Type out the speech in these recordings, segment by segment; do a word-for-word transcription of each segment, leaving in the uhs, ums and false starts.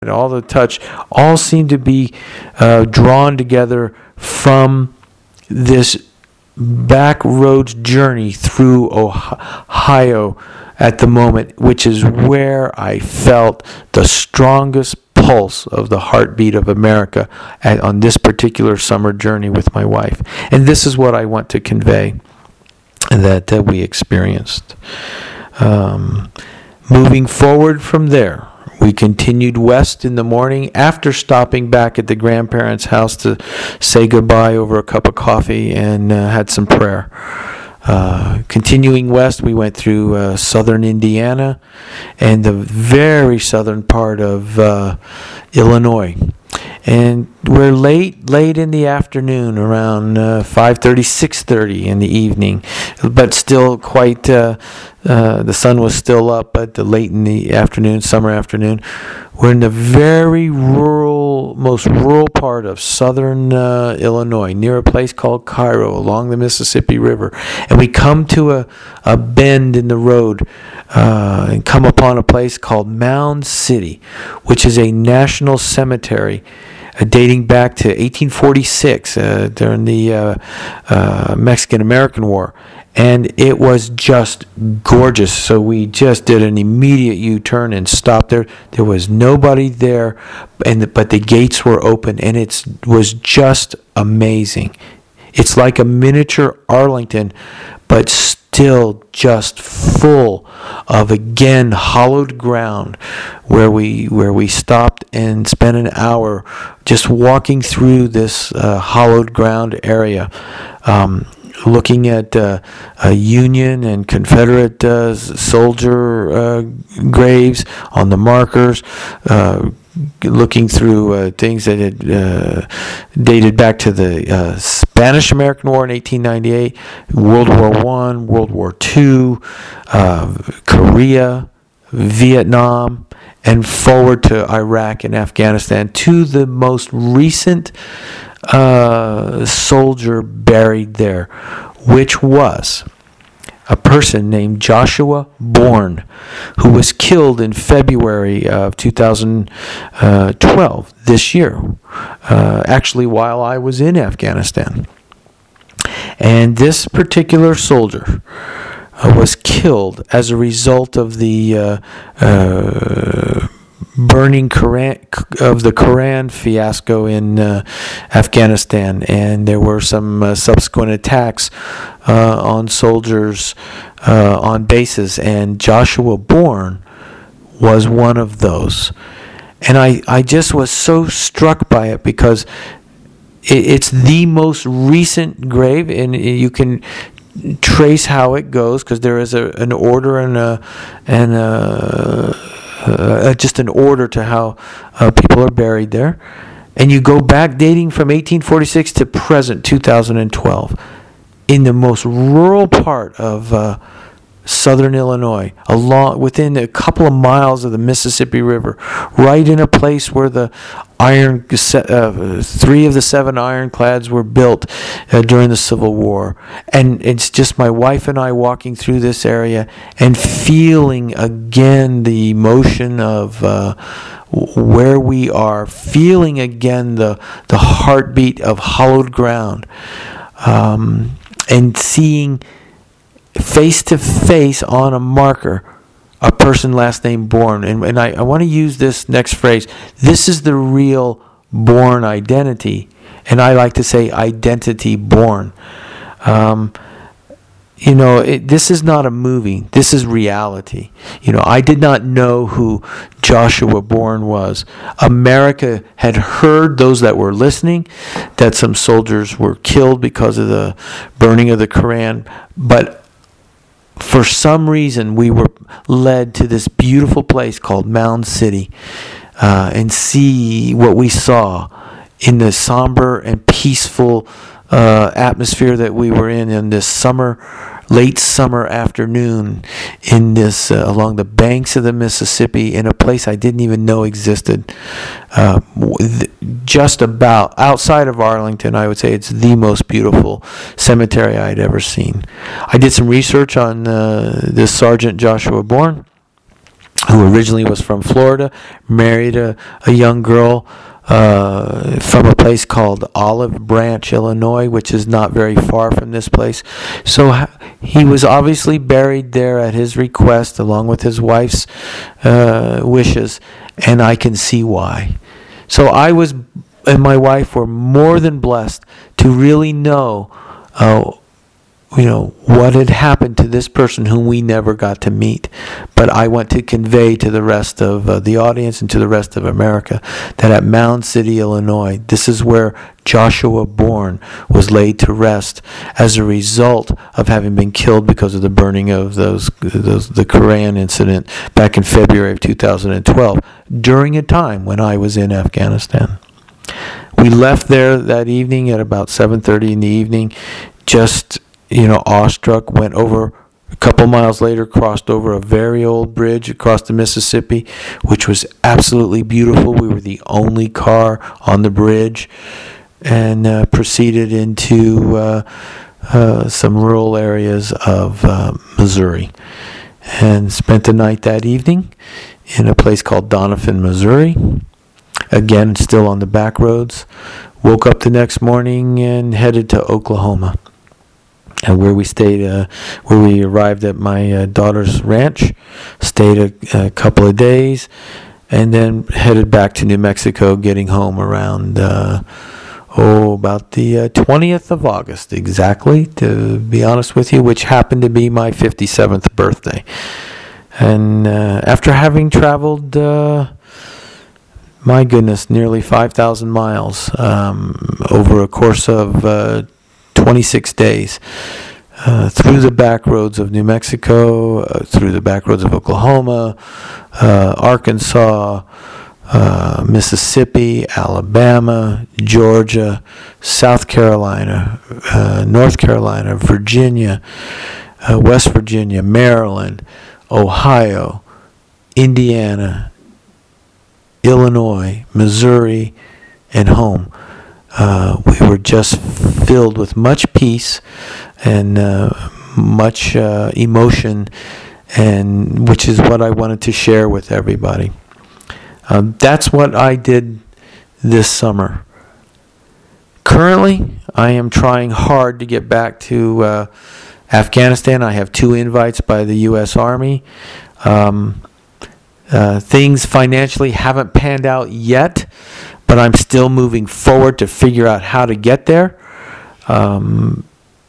all the touch, all seem to be uh, drawn together from this back roads journey through Ohio at the moment, which is where I felt the strongest pulse of the heartbeat of America at, on this particular summer journey with my wife. And this is what I want to convey that uh, we experienced. Um, moving forward from there, we continued west in the morning after stopping back at the grandparents' house to say goodbye over a cup of coffee and uh, had some prayer. Uh, continuing west, we went through uh, southern Indiana and the very southern part of uh, Illinois. And we're late, late in the afternoon, around uh, five thirty, six thirty in the evening, but still quite, uh, uh, the sun was still up, but the late in the afternoon, summer afternoon. We're in the very rural, most rural part of southern uh, Illinois, near a place called Cairo, along the Mississippi River. And we come to a, a bend in the road uh, and come upon a place called Mound City, which is a national cemetery Uh, dating back to eighteen forty-six uh, during the uh, uh, Mexican-American War. And it was just gorgeous. So we just did an immediate U-turn and stopped there. There was nobody there, and the, but the gates were open, and it was just amazing. It's like a miniature Arlington, but still just full of, again, hollowed ground, where we where we stopped and spent an hour just walking through this uh, hollowed ground area, um, looking at uh, uh, Union and Confederate uh, soldier uh, graves on the markers, uh, looking through uh, things that had uh, dated back to the uh, Spanish-American War in eighteen ninety-eight, World War One, World War Two, uh, Korea, Vietnam, and forward to Iraq and Afghanistan, to the most recent uh, soldier buried there, which was a person named Joshua Bourne, who was killed in February of two thousand twelve, this year, uh, actually while I was in Afghanistan. And this particular soldier uh, was killed as a result of the uh, uh, burning Quran, of the Quran fiasco in uh, Afghanistan, and there were some uh, subsequent attacks uh, on soldiers uh, on bases, and Joshua Bourne was one of those. And I, I just was so struck by it, because it, it's the most recent grave, and you can trace how it goes, because there is a, an order and a and a Uh, just an order to how uh, people are buried there. And you go back dating from eighteen forty-six to present two thousand twelve in the most rural part of uh, southern Illinois, along within a couple of miles of the Mississippi River, right in a place where the iron uh, three of the seven ironclads were built uh, during the Civil War. And it's just my wife and I walking through this area and feeling again the emotion of uh, where we are, feeling again the the heartbeat of hollowed ground, um, and seeing face to face on a marker a person last name Bourne. And, and I, I want to use this next phrase. This is the real Bourne identity. And I like to say identity born. Um, you know, it, this is not a movie. This is reality. You know, I did not know who Joshua Bourne was. America had heard, those that were listening, that some soldiers were killed because of the burning of the Quran. But for some reason, we were led to this beautiful place called Mound City, uh, and see what we saw in the somber and peaceful uh, atmosphere that we were in in this summer, late summer afternoon, in this uh, along the banks of the Mississippi, in a place I didn't even know existed. Uh, just about outside of Arlington, I would say it's the most beautiful cemetery I'd ever seen. I did some research on uh, this Sergeant Joshua Bourne, who originally was from Florida, married a, a young girl uh, from a place called Olive Branch, Illinois, which is not very far from this place. So he was obviously buried there at his request, along with his wife's uh, wishes, and I can see why. So I was, and my wife were more than blessed to really know uh, you know, what had happened to this person whom we never got to meet. But I want to convey to the rest of uh, the audience and to the rest of America that at Mound City, Illinois, this is where Joshua Bourne was laid to rest as a result of having been killed because of the burning of those, those the Koran incident back in February of two thousand twelve, during a time when I was in Afghanistan. We left there that evening at about seven thirty in the evening, just you know, awestruck, went over a couple miles later, crossed over a very old bridge across the Mississippi, which was absolutely beautiful. We were the only car on the bridge, and uh, proceeded into uh, uh, some rural areas of uh, Missouri, and spent the night that evening in a place called Doniphan, Missouri. Again, still on the back roads. Woke up the next morning and headed to Oklahoma. And where we stayed, uh, where we arrived at my uh, daughter's ranch, stayed a, a couple of days, and then headed back to New Mexico, getting home around, uh, oh, about the uh, twentieth of August, exactly, to be honest with you, which happened to be my fifty-seventh birthday. And uh, after having traveled, uh, my goodness, nearly five thousand miles um, over a course of uh, twenty-six days, uh, through the back roads of New Mexico, uh, through the back roads of Oklahoma, uh, Arkansas, uh, Mississippi, Alabama, Georgia, South Carolina, uh, North Carolina, Virginia, uh, West Virginia, Maryland, Ohio, Indiana, Illinois, Missouri, and home. Uh, we were just filled with much peace and uh, much uh, emotion, and which is what I wanted to share with everybody. Um, that's what I did this summer. Currently, I am trying hard to get back to uh, Afghanistan. I have two invites by the U S Army. Um, uh, things financially haven't panned out yet, but I'm still moving forward to figure out how to get there um,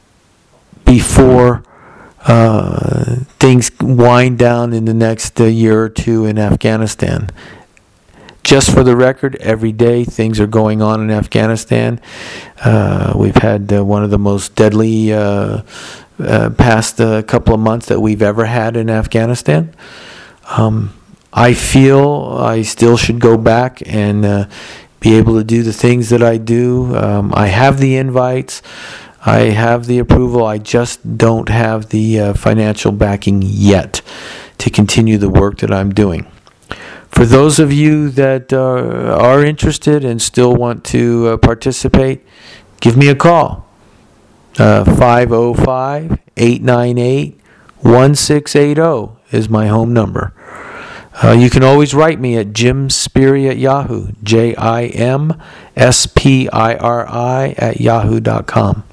before uh, things wind down in the next uh, year or two in Afghanistan. Just for the record, every day things are going on in Afghanistan. Uh, we've had uh, one of the most deadly uh, uh, past uh, couple of months that we've ever had in Afghanistan. Um, I feel I still should go back and uh, be able to do the things that I do. Um, I have the invites. I have the approval. I just don't have the uh, financial backing yet to continue the work that I'm doing. For those of you that uh, are interested and still want to uh, participate, give me a call. Uh, five oh five, eight nine eight, one six eight oh is my home number. Uh, you can always write me at Jim Spiri at Yahoo, J I M S P I R I at yahoo dot com.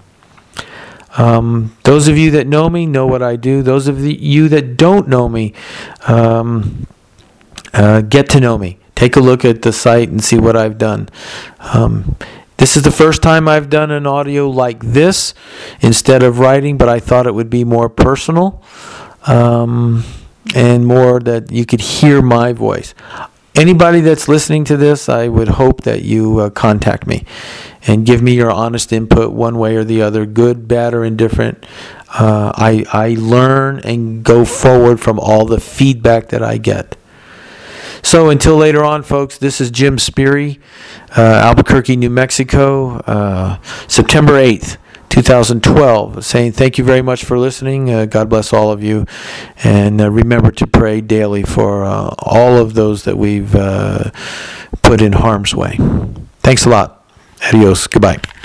Um, those of you that know me know what I do. Those of the, you that don't know me, um, uh, get to know me. Take a look at the site and see what I've done. Um, this is the first time I've done an audio like this instead of writing, but I thought it would be more personal. Um... and more that you could hear my voice. Anybody that's listening to this, I would hope that you uh, contact me and give me your honest input one way or the other, good, bad, or indifferent. Uh, I, I learn and go forward from all the feedback that I get. So until later on, folks, this is Jim Spiri, uh, Albuquerque, New Mexico, uh, September eighth. twenty twelve, saying thank you very much for listening. Uh, God bless all of you. And uh, remember to pray daily for uh, all of those that we've uh, put in harm's way. Thanks a lot. Adios. Goodbye.